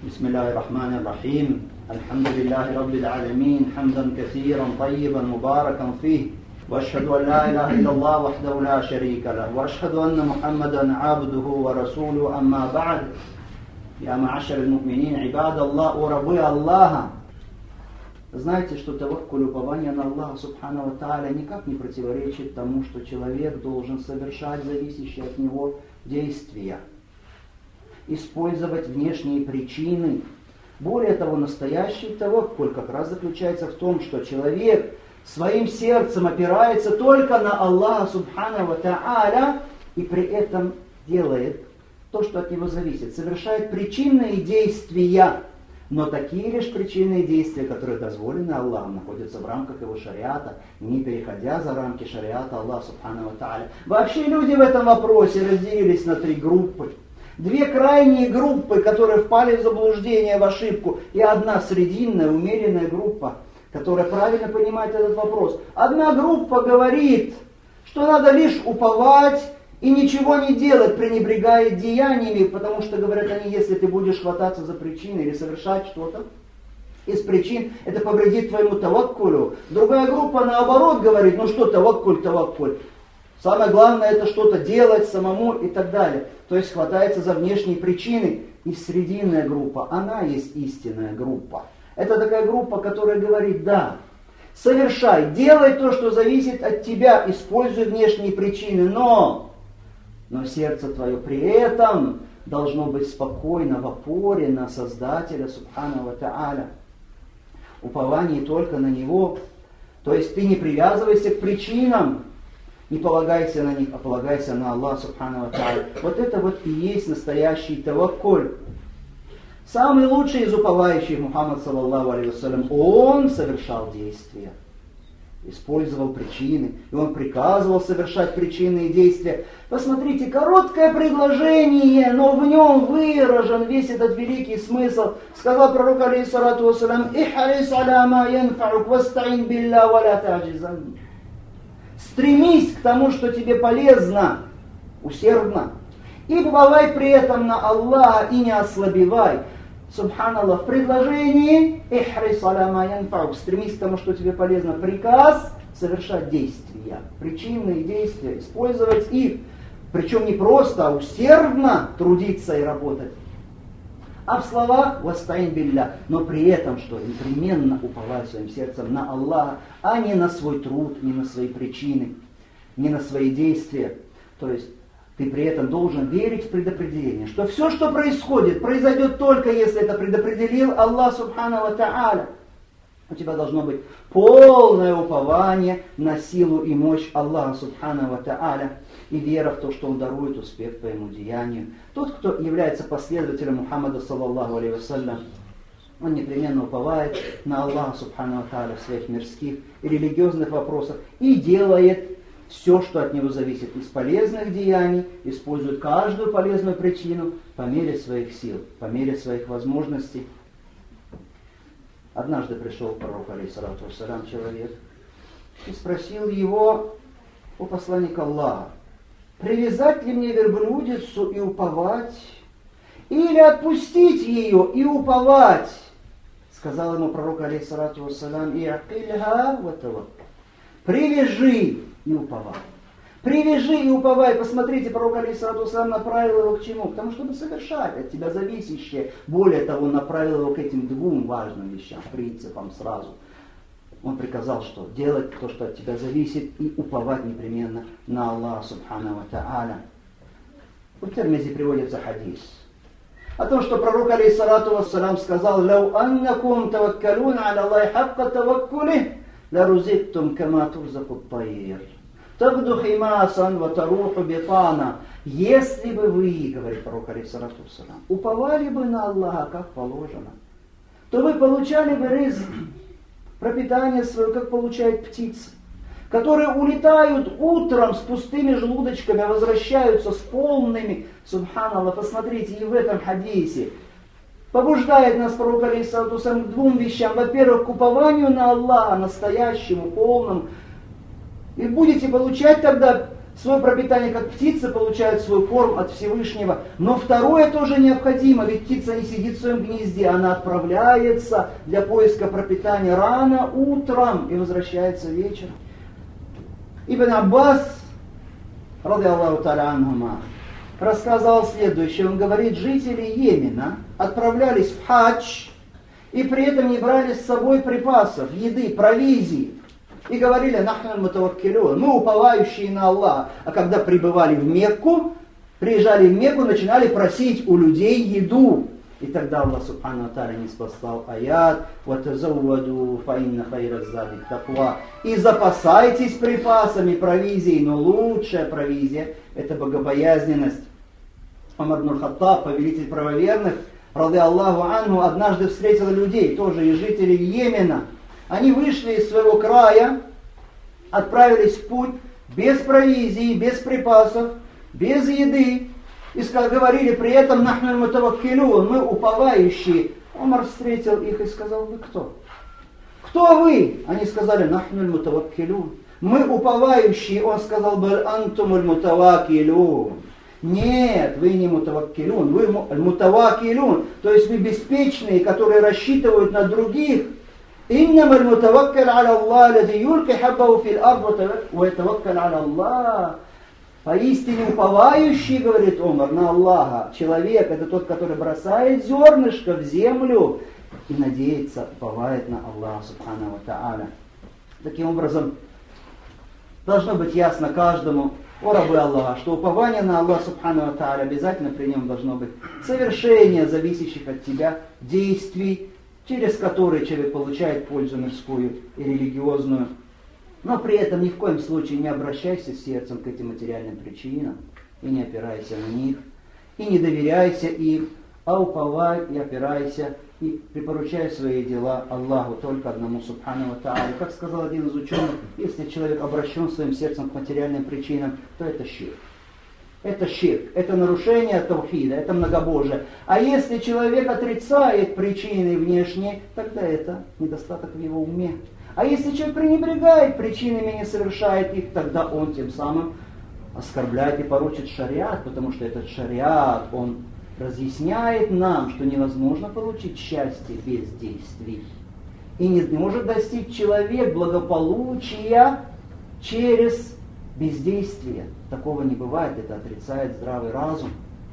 بسم الله الرحمن الرحيم الحمد لله رب العالمين حمدا كثيرا طيبا مباركا فيه وأشهد أن لا إله إلا الله وحده لا شريك له وأشهد أن محمدا عبده ورسوله أما بعد يا معشر المؤمنين عباد الله وربي الله. Знаете, что таваккуль, упование на Аллаха Субхану ва Тааля никак не противоречит тому, что человек должен совершать зависящие от него действия, использовать внешние причины. Более того, настоящий таваккуль как раз заключается в том, что человек своим сердцем опирается только на Аллаха Субхану ва Тааля и при этом делает то, что от него зависит, совершает причинные действия. Но такие лишь причинные действия, которые дозволены Аллахом, находятся в рамках его шариата, не переходя за рамки шариата Аллаха Субхану ва Тааля. Вообще люди в этом вопросе разделились на три группы. Две крайние группы, которые впали в заблуждение, в ошибку, и одна срединная, умеренная группа, которая правильно понимает этот вопрос. Одна группа говорит, что надо лишь уповать и ничего не делать, пренебрегая деяниями, потому что, говорят они, если ты будешь хвататься за причины или совершать что-то из причин, это повредит твоему таваккулю. Другая группа наоборот говорит, ну что таваккуль. Самое главное это что-то делать самому и так далее. То есть хватается за внешние причины. И срединная группа, она есть истинная группа. Это такая группа, которая говорит, да, совершай, делай то, что зависит от тебя, используй внешние причины, но сердце твое при этом должно быть спокойно в опоре на Создателя Субхану ва Тааля. Упование только на Него. То есть ты не привязывайся к причинам, не полагайся на них, а полагайся на Аллаха Субхану ва Тааля. Вот это вот и есть настоящий таваккуль. Самый лучший из уповающих, Мухаммад саллаллаху алейхи вассалям, он совершал действия, использовал причины, и он приказывал совершать причинные действия. Посмотрите, короткое предложение, но в нем выражен весь этот великий смысл. Сказал пророк алейхиссалату вассалям: «Ихрис аля ма янфаук, вастаин билля ва ля та'джизан». Стремись к тому, что тебе полезно, усердно, и уповай при этом на Аллаха и не ослабевай. Субханаллах, в предложении «Ихрис аля ма янфаук», стремись к тому, что тебе полезно, приказ совершать действия, причинные действия, использовать их, причем не просто, а усердно трудиться и работать. А в словах «Вастаин билля», но при этом, что непременно уповай своим сердцем на Аллаха, а не на свой труд, не на свои причины, не на свои действия. То есть ты при этом должен верить в предопределение, что все, что происходит, произойдет только если это предопределил Аллах Субхану ва Тааля. У тебя должно быть полное упование на силу и мощь Аллаха Субхану ва Тааля и вера в то, что Он дарует успех твоему деянию. Тот, кто является последователем Мухаммада саллаллаху алейхи вассалям, он непременно уповает на Аллаха Субхану ва Тааля в своих мирских и религиозных вопросах и делает все, что от него зависит из полезных деяний, использует каждую полезную причину по мере своих сил, по мере своих возможностей. Однажды пришел пророк, алейхиссалату вассалям, человек, и спросил его, о посланник Аллаха: привязать ли мне верблюдицу и уповать, или отпустить ее и уповать? Сказал ему пророк, алейхиссалату вассалям: и'акильха ва таваккаль. Привяжи и уповай. Привяжи и уповай. Посмотрите, пророк алейхиссалату вассалям направил его к чему? К тому, чтобы совершать от тебя зависящее. Более того, направил его к этим двум важным вещам, принципам сразу. Он приказал, что делать то, что от тебя зависит, и уповать непременно на Аллаха Субхану ва Тааля. В Тирмизи приводится хадис о том, что пророк алейхиссалату вассалям сказал: «Лау аннакум таваккалун аля Аллахи хакка таваккулих, ларузиктум кама турзаку ат-тайр. Табду химасан ва таруху битана». Если бы вы, говорит пророк алейхиссалату вассалям, уповали бы на Аллаха, как положено, то вы получали бы ризк, пропитание свое, как получает птица, которые улетают утром с пустыми желудочками, а возвращаются с полными. Субханаллах, посмотрите, и в этом хадисе побуждает нас пророк алейхиссалату вассалям к двум вещам. Во-первых, к упованию на Аллаха, настоящему, полному. И будете получать тогда свое пропитание, как птицы получают свой корм от Всевышнего. Но второе тоже необходимо, ведь птица не сидит в своем гнезде, она отправляется для поиска пропитания рано утром и возвращается вечером. Ибн Аббас, ради Аллаху та'аля анхума, рассказал следующее. Он говорит, жители Йемена отправлялись в хадж и при этом не брали с собой припасов, еды, провизии. И говорили, нахну мутаваккилун, мы уповающие на Аллаха. А когда прибывали в Мекку, приезжали в Мекку, начинали просить у людей еду. И тогда Аллах Субхану Тааля не спасал аят, «Ватазавваду фаинна хайра зади таква». И запасайтесь припасами, провизией, но лучшая провизия – это богобоязненность. Умар ибн Хаттаб, повелитель правоверных, ради Аллаху анху, однажды встретил людей, тоже и жителей Йемена. Они вышли из своего края, отправились в путь без провизии, без припасов, без еды. И говорили при этом «Нахну мутаваккилун», мы уповающие. Умар встретил их и сказал, вы кто? Кто вы? Они сказали «Нахну мутаваккилун». Мы уповающие. Он сказал «Баль антумуль мутаваккилун». Нет, вы не мутаваккилун, вы мутаваккилун. То есть вы беспечные, которые рассчитывают на других. إنما المتوكل على الله الذي يلقي حبه في الأرض ويتوكل على الله. Поистине уповающий, говорит Умар, на Аллаха. Человек это тот, который бросает зернышко в землю и надеется, уповает на Аллаха Субхану ва Тааля. Таким образом, должно быть ясно каждому, о рабы Аллаха, что упование на Аллаха Субхану ва Тааля обязательно при нем должно быть совершение зависящих от тебя действий, через которые человек получает пользу мирскую и религиозную. Но при этом ни в коем случае не обращайся сердцем к этим материальным причинам и не опирайся на них, и не доверяйся им, а уповай и опирайся, и припоручай свои дела Аллаху, только одному Субхану ва Тааля. Как сказал один из ученых, если человек обращен своим сердцем к материальным причинам, то это ширк. Это ширк, это нарушение таухида, это многобожие. А если человек отрицает причины внешние, тогда это недостаток в его уме. А если человек пренебрегает причинами и не совершает их, тогда он тем самым оскорбляет и порочит шариат, потому что этот шариат, он разъясняет нам, что невозможно получить счастье без действий. И не может достичь человек благополучия через бездействие. Такого не бывает, это отрицает здравый разум.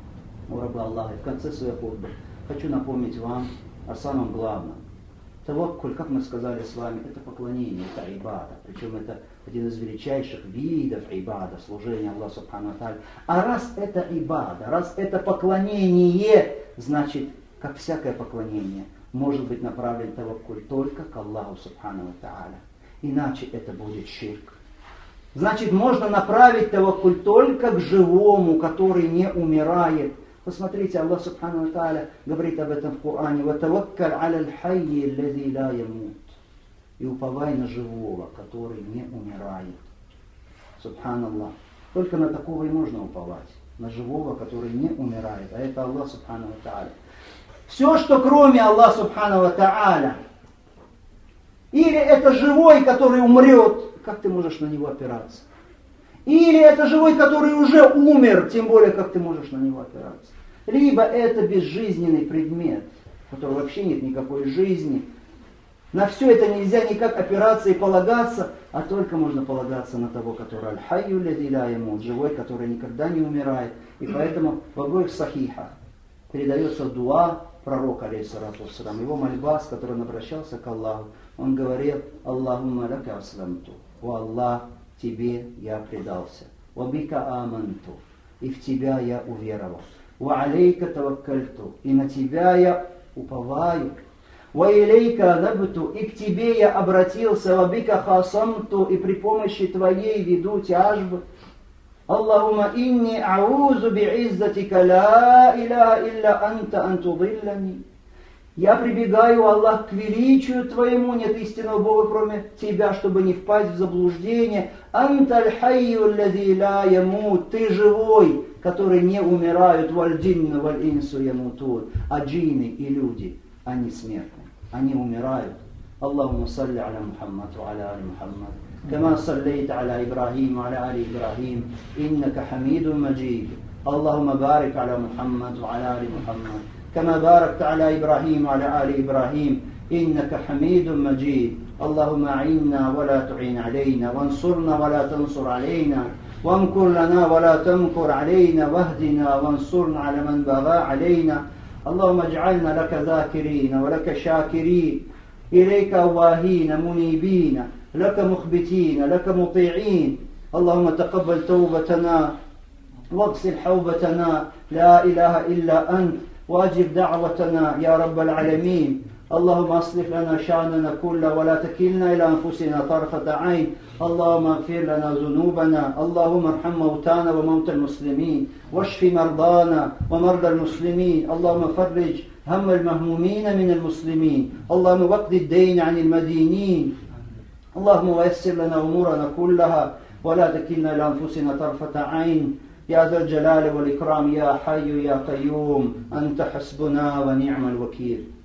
О рабы Аллаха, в конце своей хутбы хочу напомнить вам о самом главном. Таваккуль, как мы сказали с вами, это поклонение, это ибада. Причем это один из величайших видов ибада, служения Аллаху Субхану ва Тааля. А раз это ибада, раз это поклонение, значит, как всякое поклонение, может быть направлен таваккуль только к Аллаху Субхану ва Тааля. Иначе это будет ширк. Значит, можно направить таваккуль только к живому, который не умирает. Посмотрите, Аллах Субхану ва Тааля говорит об этом в Коране. «Ватаваккаль аля аль-хайи аллази ла ямут». И уповай на живого, который не умирает. Субханаллах. Только на такого и можно уповать. На живого, который не умирает. А это Аллах Субхану ва Тааля. Все, что кроме Аллаха Субхану ва Тааля, или это живой, который умрет, как ты можешь на него опираться? Или это живой, который уже умер, тем более, как ты можешь на него опираться? Либо это безжизненный предмет, в котором вообще нет никакой жизни. На все это нельзя никак опираться и полагаться, а только можно полагаться на того, который аль-хайю аллази ла ямут, живой, который никогда не умирает. И поэтому в обоих сахихах передается дуа пророка, алейхиссалату вассалам, его мольба, с которой он обращался к Аллаху. Он говорил: «Аллахумма лака аслямту». «О Аллах, Тебе я предался. «Ва бика аманту». И в Тебя я уверовал. «Ва алейка таваккальту». И на Тебя я уповаю. «Ва илейка набту». И к Тебе я обратился. «Ва бика хасамту». И при помощи Твоей веду тяжбы. «Аллахумма инни аузу би'иззатика ла иляха илля анта антудиллани». Я прибегаю, Аллах, к величию Твоему, нет истинного Бога, кроме Тебя, чтобы не впасть в заблуждение. Анта аль-хайю аллази ла ямут. Ты живой, который не умирают. Валь джинну валь инсу ямутун. А джинны и люди, они смертны, они умирают. Аллахумма салли аля Мухаммад ва аля али Мухаммад. كما صليت على إبراهيم وعلى آل إبراهيم إنك حميد مجيد. اللهم بارك على محمد وعلى آل محمد كما باركت على إبراهيم وعلى آل إبراهيم إنك حميد مجيد. اللهم أعنا ولا تعين علينا، وانصرنا ولا تنصر علينا، وامكر لنا ولا تمكر علينا، واهدنا وانصرنا على من بغى علينا. اللهم اجعلنا لك ذاكرين ولك شاكرين، إليك أواهين منيبين، لك مخبتين، لك مطيعين. اللهم تقبل توبتنا واغسل حوبتنا، لا إله إلا أنت، وأجب دعوتنا يا رب العالمين. اللهم أصلح لنا شأننا كله ولا تكلنا إلى أنفسنا طرفة عين. اللهم اغفر لنا ذنوبنا، اللهم ارحم موتانا وموتى المسلمين، واشف مرضانا ومرضى المسلمين. اللهم فرج هم المهمومين من المسلمين، اللهم واقض الدين عن المدينين. اللهم ويسر لنا أمورنا كلها ولا تكلنا إلى أنفسنا طرفة عين. يا ذا الجلال والإكرام، يا حي يا قيوم، أنت حسبنا ونعم الوكيل.